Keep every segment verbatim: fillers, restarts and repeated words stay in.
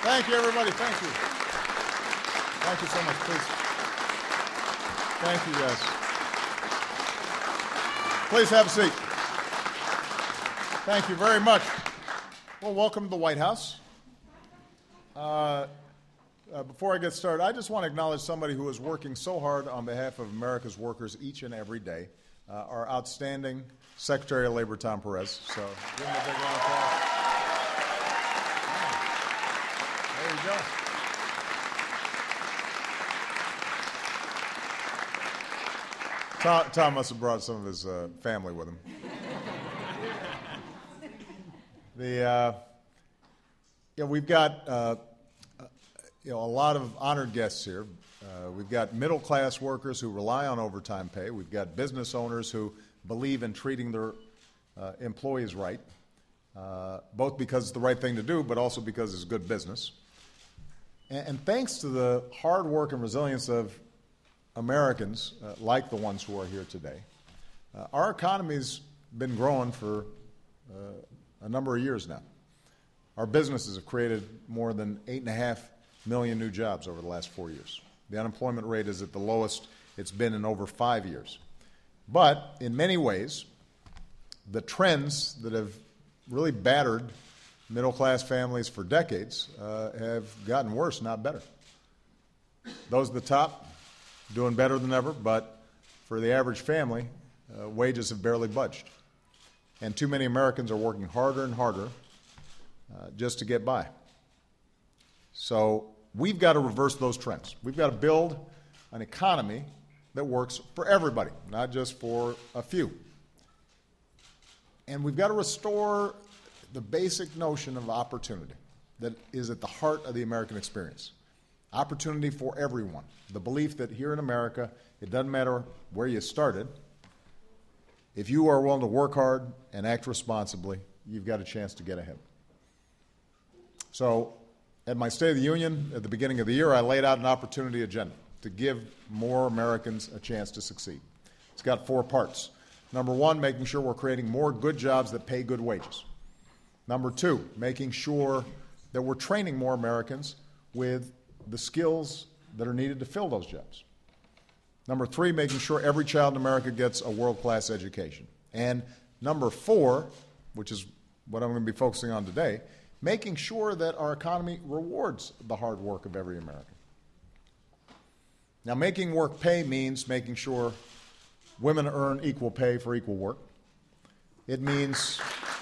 Thank you, everybody. Thank you. Thank you so much, please. Thank you, guys. Please have a seat. Thank you very much. Well, welcome to the White House. Uh, uh, before I get started, I just want to acknowledge somebody who is working so hard on behalf of America's workers each and every day, uh, our outstanding Secretary of Labor, Tom Perez. So give him a big round of applause. There you go. Tom, Tom must have brought some of his uh, family with him. the uh, yeah, we've got uh, you know a lot of honored guests here. Uh, we've got middle-class workers who rely on overtime pay. We've got business owners who believe in treating their uh, employees right, uh, both because it's the right thing to do, but also because it's good business. And, and thanks to the hard work and resilience of Americans, uh, like the ones who are here today, uh, our economy's been growing for uh, a number of years now. Our businesses have created more than eight and a half million new jobs over the last four years. The unemployment rate is at the lowest it's been in over five years. But in many ways, the trends that have really battered middle-class families for decades uh, have gotten worse, not better. Those at the top doing better than ever, but for the average family, uh, wages have barely budged. And too many Americans are working harder and harder uh, just to get by. So we've got to reverse those trends. We've got to build an economy that works for everybody, not just for a few. And we've got to restore the basic notion of opportunity that is at the heart of the American experience. Opportunity for everyone. The belief that here in America, it doesn't matter where you started. If you are willing to work hard and act responsibly, you've got a chance to get ahead. So, at my State of the Union at the beginning of the year, I laid out an opportunity agenda to give more Americans a chance to succeed. It's got four parts. Number one, making sure we're creating more good jobs that pay good wages. Number two, making sure that we're training more Americans with the skills that are needed to fill those jobs. Number three, making sure every child in America gets a world-class education. And number four, which is what I'm going to be focusing on today, making sure that our economy rewards the hard work of every American. Now, making work pay means making sure women earn equal pay for equal work. It means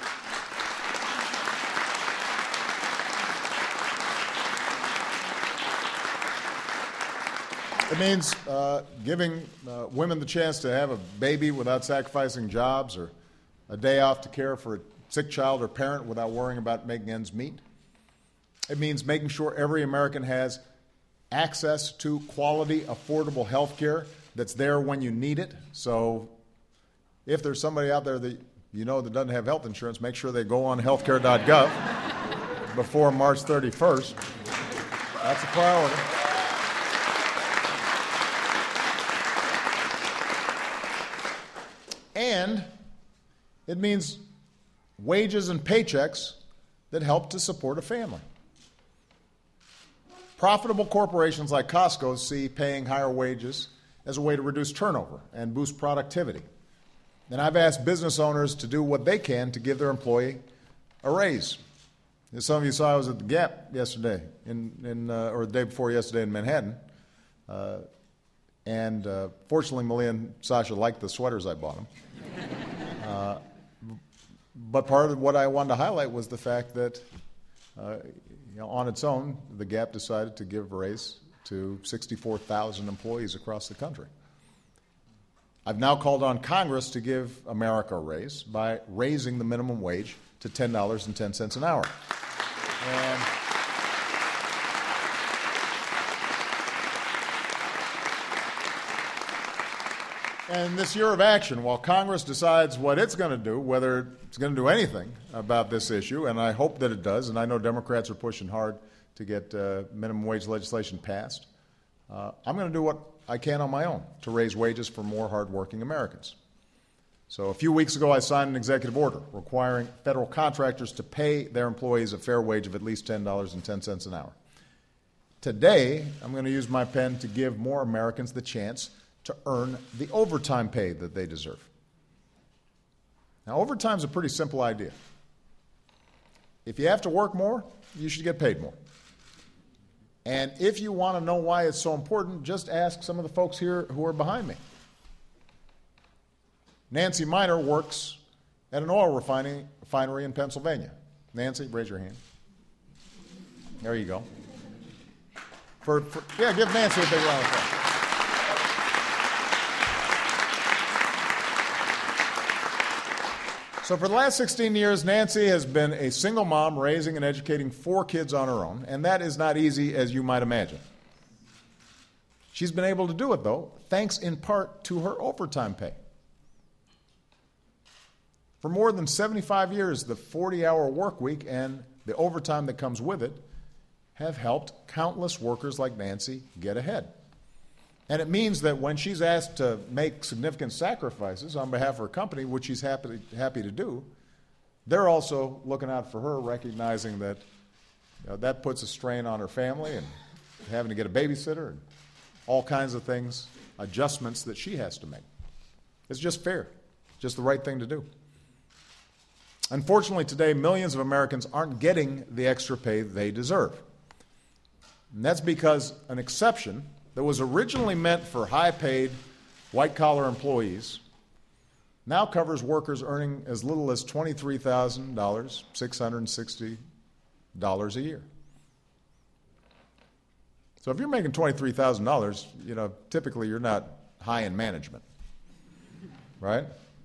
It means uh, giving uh, women the chance to have a baby without sacrificing jobs, or a day off to care for a sick child or parent without worrying about making ends meet. It means making sure every American has access to quality, affordable health care that's there when you need it. So if there's somebody out there that you know that doesn't have health insurance, make sure they go on healthcare dot gov before March thirty-first. That's a priority. And it means wages and paychecks that help to support a family. Profitable corporations like Costco see paying higher wages as a way to reduce turnover and boost productivity. And I've asked business owners to do what they can to give their employee a raise. As some of you saw, I was at the Gap yesterday, in, in, uh, or the day before yesterday in Manhattan. Uh, and uh, fortunately, Malia and Sasha liked the sweaters I bought them. Uh, but part of what I wanted to highlight was the fact that, uh, you know, on its own, the Gap decided to give a raise to sixty-four thousand employees across the country. I've now called on Congress to give America a raise by raising the minimum wage to ten dollars and ten cents an hour. And And this year of action, while Congress decides what it's going to do, whether it's going to do anything about this issue, and I hope that it does, and I know Democrats are pushing hard to get uh, minimum wage legislation passed, uh, I'm going to do what I can on my own to raise wages for more hardworking Americans. So a few weeks ago, I signed an executive order requiring federal contractors to pay their employees a fair wage of at least ten dollars and ten cents an hour. Today, I'm going to use my pen to give more Americans the chance to earn the overtime pay that they deserve. Now, overtime is a pretty simple idea. If you have to work more, you should get paid more. And if you want to know why it's so important, just ask some of the folks here who are behind me. Nancy Miner works at an oil refining, refinery in Pennsylvania. Nancy, raise your hand. There you go. For, for, yeah, give Nancy a big round of applause. So for the last sixteen years, Nancy has been a single mom raising and educating four kids on her own, and that is not easy, as you might imagine. She's been able to do it, though, thanks in part to her overtime pay. For more than seventy-five years, the forty-hour work week and the overtime that comes with it have helped countless workers like Nancy get ahead. And it means that when she's asked to make significant sacrifices on behalf of her company, which she's happy, happy to do, they're also looking out for her, recognizing that you know, that puts a strain on her family and having to get a babysitter and all kinds of things, adjustments that she has to make. It's just fair, just the right thing to do. Unfortunately, today, millions of Americans aren't getting the extra pay they deserve. And that's because an exception that was originally meant for high-paid, white-collar employees now covers workers earning as little as twenty-three thousand six hundred sixty dollars a year. So if you're making twenty-three thousand dollars, you know, typically you're not high in management, right?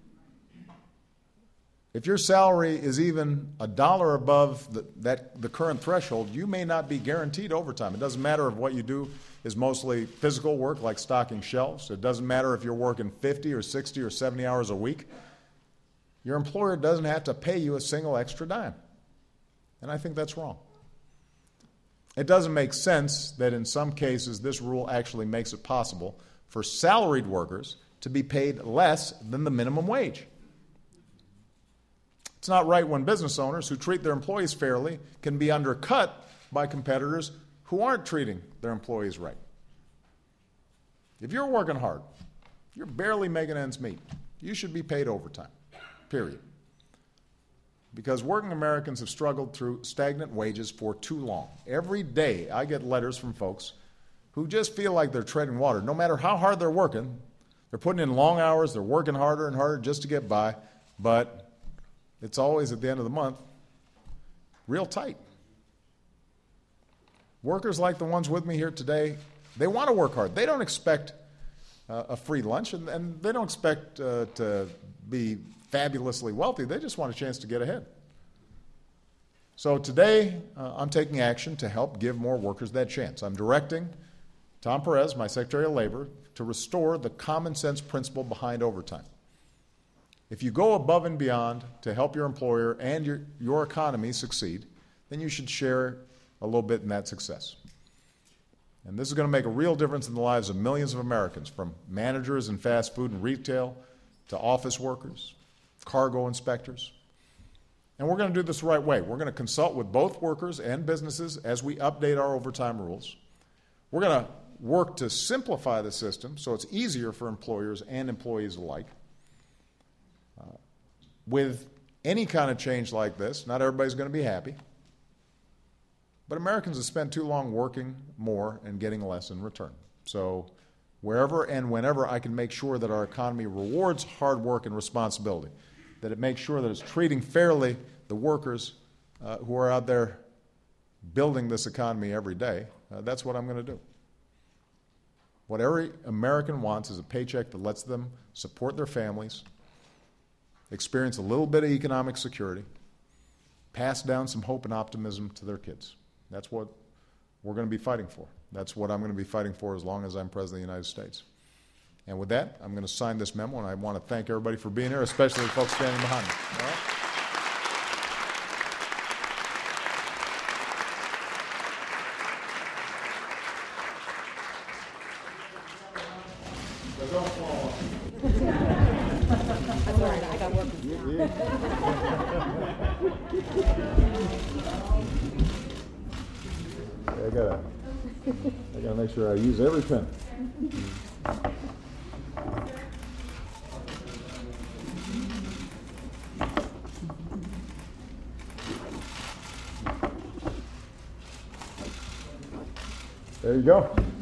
If your salary is even a dollar above the, that, the current threshold, you may not be guaranteed overtime. It doesn't matter if what you do is mostly physical work like stocking shelves. It doesn't matter if you're working fifty or sixty or seventy hours a week. Your employer doesn't have to pay you a single extra dime. And I think that's wrong. It doesn't make sense that in some cases this rule actually makes it possible for salaried workers to be paid less than the minimum wage. It's not right when business owners who treat their employees fairly can be undercut by competitors who aren't treating their employees right. If you're working hard, you're barely making ends meet, you should be paid overtime, period. Because working Americans have struggled through stagnant wages for too long. Every day I get letters from folks who just feel like they're treading water. No matter how hard they're working, they're putting in long hours, they're working harder and harder just to get by, but it's always at the end of the month real tight. Workers like the ones with me here today, they want to work hard. They don't expect uh, a free lunch, and, and they don't expect uh, to be fabulously wealthy. They just want a chance to get ahead. So today, uh, I'm taking action to help give more workers that chance. I'm directing Tom Perez, my Secretary of Labor, to restore the common sense principle behind overtime. If you go above and beyond to help your employer and your, your economy succeed, then you should share a little bit in that success. And this is going to make a real difference in the lives of millions of Americans, from managers in fast food and retail to office workers, cargo inspectors. And we're going to do this the right way. We're going to consult with both workers and businesses as we update our overtime rules. We're going to work to simplify the system so it's easier for employers and employees alike. Uh, with any kind of change like this, not everybody's going to be happy. But Americans have spent too long working more and getting less in return. So wherever and whenever I can make sure that our economy rewards hard work and responsibility, that it makes sure that it's treating fairly the workers uh, who are out there building this economy every day, uh, that's what I'm going to do. What every American wants is a paycheck that lets them support their families, experience a little bit of economic security, pass down some hope and optimism to their kids. That's what we're going to be fighting for. That's what I'm going to be fighting for as long as I'm President of the United States. And with that, I'm going to sign this memo, and I want to thank everybody for being here, especially the folks standing behind me. All right? So don't fall off. I gotta, I gotta make sure I use every pen. There you go.